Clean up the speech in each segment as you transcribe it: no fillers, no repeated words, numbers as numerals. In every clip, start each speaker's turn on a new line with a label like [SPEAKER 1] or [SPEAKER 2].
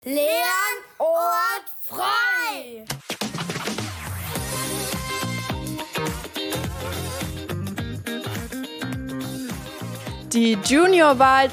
[SPEAKER 1] Lernort frei!
[SPEAKER 2] Die Juniorwahl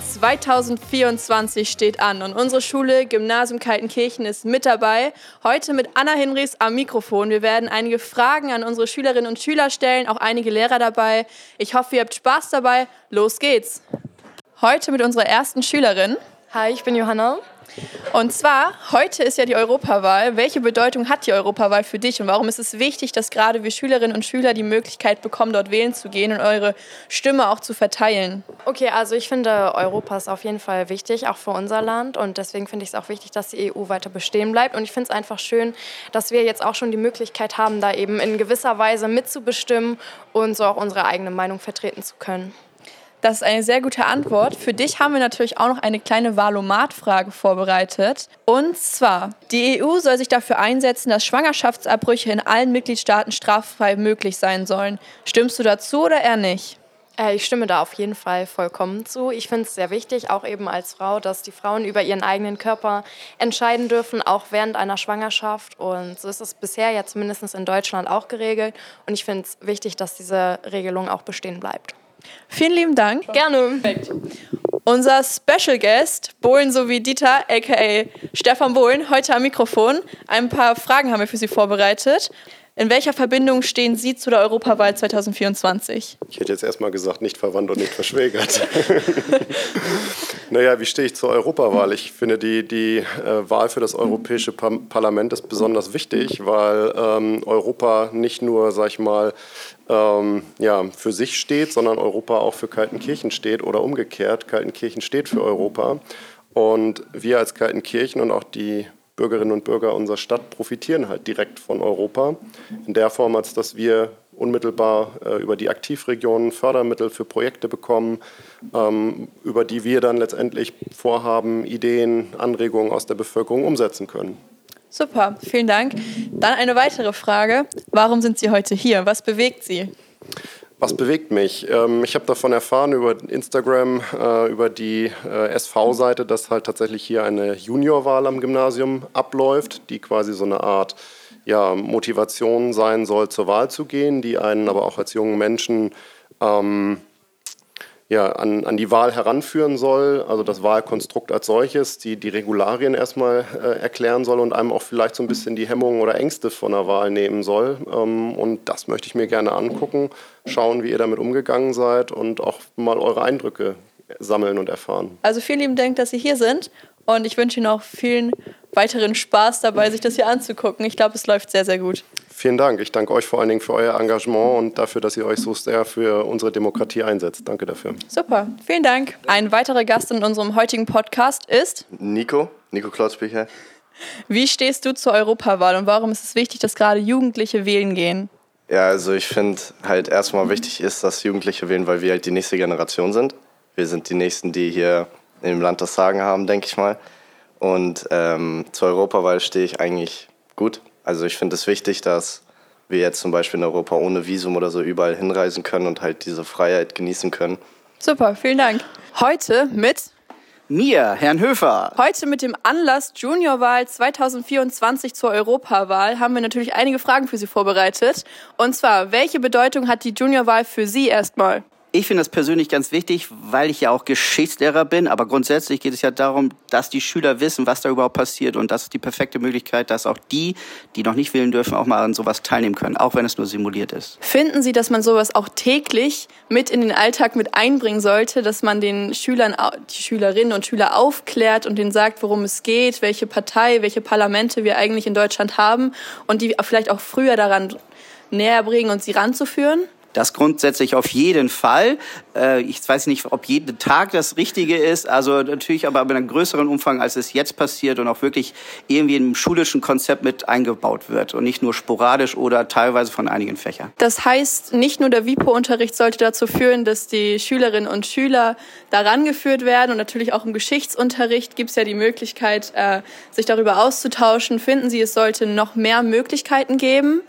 [SPEAKER 2] 2024 steht an und unsere Schule Gymnasium Kaltenkirchen ist mit dabei. Heute mit Anna Hinrichs am Mikrofon. Wir werden einige Fragen an unsere Schülerinnen und Schüler stellen, auch einige Lehrer dabei. Ich hoffe, ihr habt Spaß dabei. Los geht's! Heute mit unserer ersten Schülerin.
[SPEAKER 3] Hi, ich bin Johanna.
[SPEAKER 2] Und zwar, heute ist ja die Europawahl. Welche Bedeutung hat die Europawahl für dich und warum ist es wichtig, dass gerade wir Schülerinnen und Schüler die Möglichkeit bekommen, dort wählen zu gehen und eure Stimme auch zu verteilen?
[SPEAKER 3] Okay, also ich finde, Europa ist auf jeden Fall wichtig, auch für unser Land. Und deswegen finde ich es auch wichtig, dass die EU weiter bestehen bleibt. Und ich finde es einfach schön, dass wir jetzt auch schon die Möglichkeit haben, da eben in gewisser Weise mitzubestimmen und so auch unsere eigene Meinung vertreten zu können.
[SPEAKER 2] Das ist eine sehr gute Antwort. Für dich haben wir natürlich auch noch eine kleine Valomat-Frage vorbereitet. Und zwar, die EU soll sich dafür einsetzen, dass Schwangerschaftsabbrüche in allen Mitgliedstaaten straffrei möglich sein sollen. Stimmst du dazu oder eher nicht?
[SPEAKER 3] Ich stimme da auf jeden Fall vollkommen zu. Ich finde es sehr wichtig, auch eben als Frau, dass die Frauen über ihren eigenen Körper entscheiden dürfen, auch während einer Schwangerschaft. Und so ist es bisher ja zumindest in Deutschland auch geregelt. Und ich finde es wichtig, dass diese Regelung auch bestehen bleibt.
[SPEAKER 2] Vielen lieben Dank.
[SPEAKER 3] Gerne.
[SPEAKER 2] Perfekt. Unser Special Guest, Bohlen sowie Dieter, a.k.a. Stefan Bohlen, heute am Mikrofon. Ein paar Fragen haben wir für Sie vorbereitet. In welcher Verbindung stehen Sie zu der Europawahl 2024?
[SPEAKER 4] Ich hätte jetzt erstmal gesagt, nicht verwandt und nicht verschwägert. Naja, wie stehe ich zur Europawahl? Ich finde, die Wahl für das Europäische Parlament ist besonders wichtig, weil Europa nicht nur, sag ich mal, für sich steht, sondern Europa auch für Kaltenkirchen steht oder umgekehrt. Kaltenkirchen steht für Europa. Und wir als Kaltenkirchen und auch die Bürgerinnen und Bürger unserer Stadt profitieren halt direkt von Europa. In der Form, als dass wir unmittelbar über die Aktivregionen Fördermittel für Projekte bekommen, über die wir dann letztendlich Vorhaben, Ideen, Anregungen aus der Bevölkerung umsetzen können.
[SPEAKER 2] Super, vielen Dank. Dann eine weitere Frage. Warum sind Sie heute hier? Was bewegt Sie?
[SPEAKER 4] Was bewegt mich? Ich habe davon erfahren über Instagram, über die SV-Seite, dass halt tatsächlich hier eine Juniorwahl am Gymnasium abläuft, die quasi so eine Art Motivation sein soll, zur Wahl zu gehen, die einen aber auch als jungen Menschen an die Wahl heranführen soll, also das Wahlkonstrukt als solches, die Regularien erstmal erklären soll und einem auch vielleicht so ein bisschen die Hemmungen oder Ängste von der Wahl nehmen soll. Und das möchte ich mir gerne angucken, schauen, wie ihr damit umgegangen seid und auch mal eure Eindrücke sammeln und erfahren.
[SPEAKER 2] Also vielen lieben Dank, dass Sie hier sind und ich wünsche Ihnen auch vielen weiteren Spaß dabei, sich das hier anzugucken. Ich glaube, es läuft sehr, sehr gut.
[SPEAKER 4] Vielen Dank. Ich danke euch vor allen Dingen für euer Engagement und dafür, dass ihr euch so sehr für unsere Demokratie einsetzt. Danke dafür.
[SPEAKER 2] Super, vielen Dank. Ein weiterer Gast in unserem heutigen Podcast ist
[SPEAKER 5] Nico Klotzbücher.
[SPEAKER 2] Wie stehst du zur Europawahl und warum ist es wichtig, dass gerade Jugendliche wählen gehen?
[SPEAKER 5] Ja, also ich finde halt erstmal wichtig ist, dass Jugendliche wählen, weil wir halt die nächste Generation sind. Wir sind die Nächsten, die hier im Land das Sagen haben, denke ich mal. Und zur Europawahl stehe ich eigentlich gut. Also ich finde es wichtig, dass wir jetzt zum Beispiel in Europa ohne Visum oder so überall hinreisen können und halt diese Freiheit genießen können.
[SPEAKER 2] Super, vielen Dank. Heute mit
[SPEAKER 6] mir, Herrn Höfer.
[SPEAKER 2] Heute mit dem Anlass Juniorwahl 2024 zur Europawahl haben wir natürlich einige Fragen für Sie vorbereitet. Und zwar, welche Bedeutung hat die Juniorwahl für Sie erstmal?
[SPEAKER 6] Ich finde das persönlich ganz wichtig, weil ich ja auch Geschichtslehrer bin. Aber grundsätzlich geht es ja darum, dass die Schüler wissen, was da überhaupt passiert. Und das ist die perfekte Möglichkeit, dass auch die noch nicht wählen dürfen, auch mal an sowas teilnehmen können, auch wenn es nur simuliert ist.
[SPEAKER 2] Finden Sie, dass man sowas auch täglich mit in den Alltag mit einbringen sollte, dass man den Schülern, die Schülerinnen und Schüler aufklärt und denen sagt, worum es geht, welche Partei, welche Parlamente wir eigentlich in Deutschland haben und die vielleicht auch früher daran näher bringen und sie ranzuführen?
[SPEAKER 6] Das grundsätzlich auf jeden Fall. Ich weiß nicht, ob jeden Tag das Richtige ist. Also natürlich aber in einem größeren Umfang, als es jetzt passiert und auch wirklich irgendwie im schulischen Konzept mit eingebaut wird und nicht nur sporadisch oder teilweise von einigen Fächern.
[SPEAKER 2] Das heißt, nicht nur der WIPO-Unterricht sollte dazu führen, dass die Schülerinnen und Schüler daran geführt werden und natürlich auch im Geschichtsunterricht gibt es ja die Möglichkeit, sich darüber auszutauschen. Finden Sie, es sollte noch mehr Möglichkeiten geben?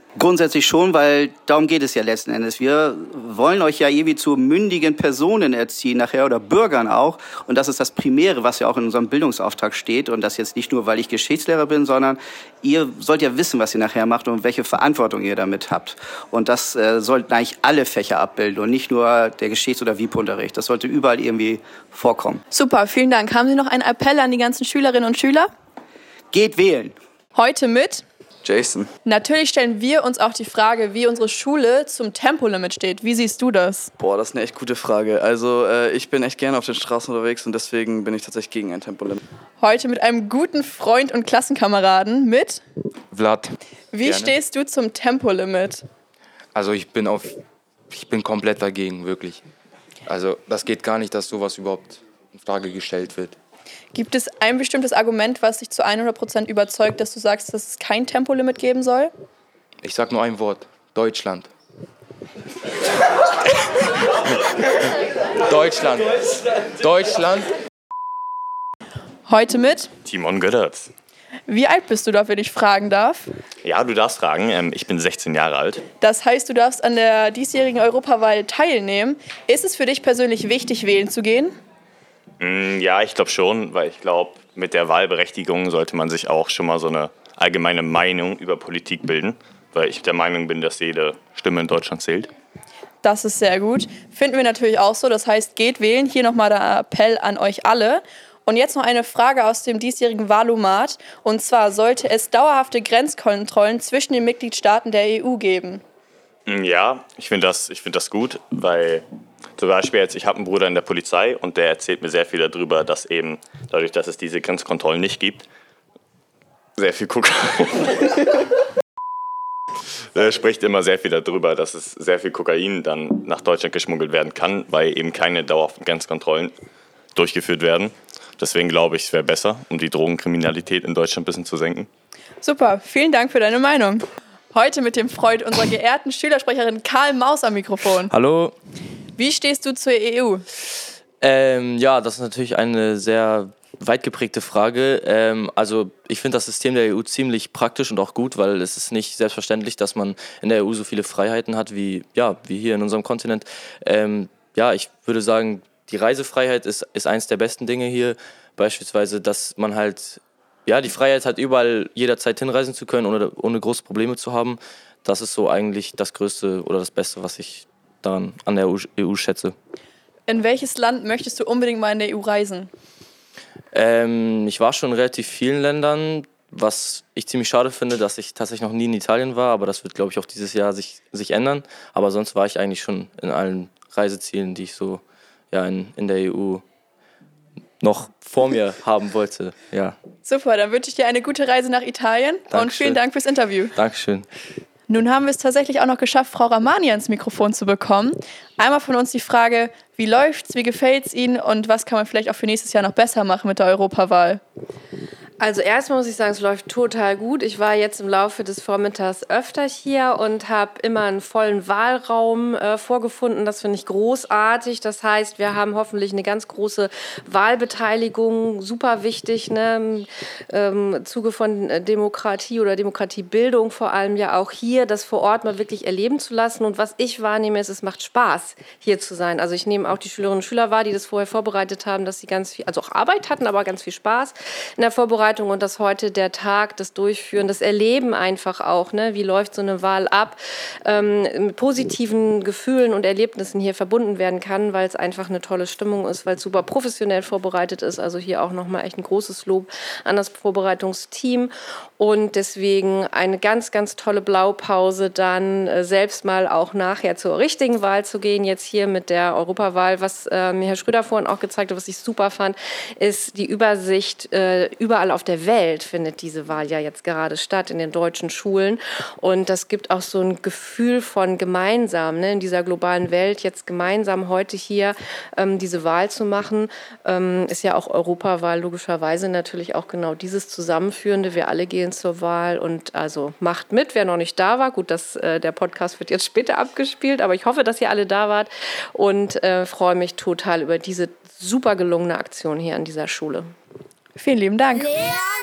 [SPEAKER 6] Grundsätzlich schon, weil darum geht es ja letzten Endes. Wir wollen euch ja irgendwie zu mündigen Personen erziehen nachher oder Bürgern auch. Und das ist das Primäre, was ja auch in unserem Bildungsauftrag steht. Und das jetzt nicht nur, weil ich Geschichtslehrer bin, sondern ihr sollt ja wissen, was ihr nachher macht und welche Verantwortung ihr damit habt. Und das sollten eigentlich alle Fächer abbilden und nicht nur der Geschichts- oder WIP-Unterricht. Das sollte überall irgendwie vorkommen.
[SPEAKER 2] Super, vielen Dank. Haben Sie noch einen Appell an die ganzen Schülerinnen und Schüler?
[SPEAKER 6] Geht wählen!
[SPEAKER 2] Heute mit
[SPEAKER 7] Jason.
[SPEAKER 2] Natürlich stellen wir uns auch die Frage, wie unsere Schule zum Tempolimit steht. Wie siehst du das?
[SPEAKER 7] Boah, das ist eine echt gute Frage. Also ich bin echt gerne auf den Straßen unterwegs und deswegen bin ich tatsächlich gegen ein Tempolimit.
[SPEAKER 2] Heute mit einem guten Freund und Klassenkameraden mit
[SPEAKER 8] Vlad.
[SPEAKER 2] Wie
[SPEAKER 8] Gerne.
[SPEAKER 2] stehst du zum Tempolimit?
[SPEAKER 8] Also ich bin komplett dagegen, wirklich. Also das geht gar nicht, dass sowas überhaupt in Frage gestellt wird.
[SPEAKER 2] Gibt es ein bestimmtes Argument, was dich zu 100% überzeugt, dass du sagst, dass es kein Tempolimit geben soll?
[SPEAKER 8] Ich sag nur ein Wort: Deutschland. Deutschland.
[SPEAKER 2] Heute mit
[SPEAKER 9] Timon Göttertz.
[SPEAKER 2] Wie alt bist du, wenn ich fragen darf?
[SPEAKER 9] Ja, du darfst fragen. Ich bin 16 Jahre alt.
[SPEAKER 2] Das heißt, du darfst an der diesjährigen Europawahl teilnehmen. Ist es für dich persönlich wichtig, wählen zu gehen?
[SPEAKER 9] Ja, ich glaube schon, weil ich glaube, mit der Wahlberechtigung sollte man sich auch schon mal so eine allgemeine Meinung über Politik bilden, weil ich der Meinung bin, dass jede Stimme in Deutschland zählt.
[SPEAKER 2] Das ist sehr gut. Finden wir natürlich auch so. Das heißt, geht wählen. Hier nochmal der Appell an euch alle. Und jetzt noch eine Frage aus dem diesjährigen Wahlomat. Und zwar, sollte es dauerhafte Grenzkontrollen zwischen den Mitgliedstaaten der EU geben?
[SPEAKER 9] Ja, ich finde das gut, weil zum Beispiel jetzt, ich habe einen Bruder in der Polizei und der erzählt mir sehr viel darüber, dass eben dadurch, dass es diese Grenzkontrollen nicht gibt, sehr viel Er spricht immer sehr viel darüber, dass es sehr viel Kokain dann nach Deutschland geschmuggelt werden kann, weil eben keine dauerhaften Grenzkontrollen durchgeführt werden. Deswegen glaube ich, es wäre besser, um die Drogenkriminalität in Deutschland ein bisschen zu senken.
[SPEAKER 2] Super, vielen Dank für deine Meinung. Heute mit dem Freund unserer geehrten Schülersprecherin Karl Maus am Mikrofon.
[SPEAKER 10] Hallo.
[SPEAKER 2] Wie stehst du zur EU?
[SPEAKER 10] Ja, das ist natürlich eine sehr weit geprägte Frage. Also ich finde das System der EU ziemlich praktisch und auch gut, weil es ist nicht selbstverständlich, dass man in der EU so viele Freiheiten hat wie hier in unserem Kontinent. Ich würde sagen, die Reisefreiheit ist eins der besten Dinge hier. Beispielsweise, dass man halt die Freiheit hat, überall jederzeit hinreisen zu können, ohne große Probleme zu haben. Das ist so eigentlich das Größte oder das Beste, was ich daran an der EU schätze.
[SPEAKER 2] In welches Land möchtest du unbedingt mal in der EU reisen?
[SPEAKER 10] Ich war schon in relativ vielen Ländern, was ich ziemlich schade finde, dass ich tatsächlich noch nie in Italien war, aber das wird, glaube ich, auch dieses Jahr sich ändern. Aber sonst war ich eigentlich schon in allen Reisezielen, die ich so in der EU noch vor mir haben wollte. Ja.
[SPEAKER 2] Super, dann wünsche ich dir eine gute Reise nach Italien.
[SPEAKER 10] Dankeschön.
[SPEAKER 2] Und vielen Dank fürs Interview.
[SPEAKER 10] Dankeschön.
[SPEAKER 2] Nun haben wir es tatsächlich auch noch geschafft, Frau Ramani ans Mikrofon zu bekommen. Einmal von uns die Frage, wie läuft's, wie gefällt's Ihnen und was kann man vielleicht auch für nächstes Jahr noch besser machen mit der Europawahl?
[SPEAKER 11] Also erstmal muss ich sagen, es läuft total gut. Ich war jetzt im Laufe des Vormittags öfter hier und habe immer einen vollen Wahlraum vorgefunden. Das finde ich großartig. Das heißt, wir haben hoffentlich eine ganz große Wahlbeteiligung. Super wichtig, ne? Im Zuge von Demokratie oder Demokratiebildung vor allem ja auch hier, das vor Ort mal wirklich erleben zu lassen. Und was ich wahrnehme, ist, es macht Spaß, hier zu sein. Also ich nehme auch die Schülerinnen und Schüler wahr, die das vorher vorbereitet haben, dass sie ganz viel, also auch Arbeit hatten, aber ganz viel Spaß in der Vorbereitung. Und dass heute der Tag, das Durchführen, das Erleben einfach auch, ne? Wie läuft so eine Wahl ab, mit positiven Gefühlen und Erlebnissen hier verbunden werden kann, weil es einfach eine tolle Stimmung ist, weil es super professionell vorbereitet ist. Also hier auch nochmal echt ein großes Lob an das Vorbereitungsteam. Und deswegen eine ganz, ganz tolle Blaupause, dann selbst mal auch nachher zur richtigen Wahl zu gehen. Jetzt hier mit der Europawahl, was mir Herr Schröder vorhin auch gezeigt hat, was ich super fand, ist die Übersicht. Überall auf der Welt findet diese Wahl ja jetzt gerade statt, in den deutschen Schulen. Und das gibt auch so ein Gefühl von gemeinsam, ne, in dieser globalen Welt jetzt gemeinsam heute hier diese Wahl zu machen. Ist ja auch Europawahl logischerweise natürlich auch genau dieses Zusammenführende. Wir alle gehen zur Wahl und also macht mit, wer noch nicht da war. Gut, der Podcast wird jetzt später abgespielt, aber ich hoffe, dass ihr alle da wart und freue mich total über diese super gelungene Aktion hier an dieser Schule.
[SPEAKER 2] Vielen lieben Dank.
[SPEAKER 1] Lehrern